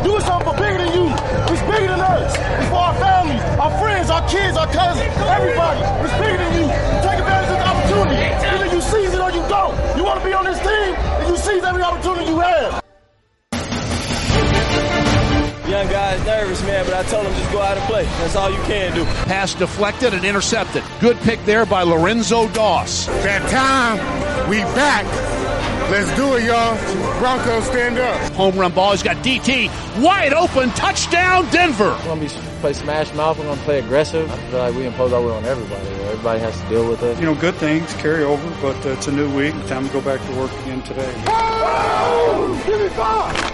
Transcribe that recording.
doing something for bigger than you. It's bigger than us. It's for our families, our friends, our kids, our cousins, everybody. It's bigger than you. Take advantage of the opportunity. Either you seize it or you don't. You want to be on this team, and you seize every opportunity you have. Young guy's nervous, man, but I told him just go out and play. That's all you can do. Pass deflected and intercepted. Good pick there by Lorenzo Doss. That time, we back. Let's do it, y'all. Broncos, stand up. Home run ball. He's got DT wide open. Touchdown, Denver. We're going to play smash mouth. We're going to play aggressive. I feel like we impose our will on everybody. Everybody has to deal with it. You know, good things carry over, but it's a new week. Time to go back to work again today. Oh, give me 5.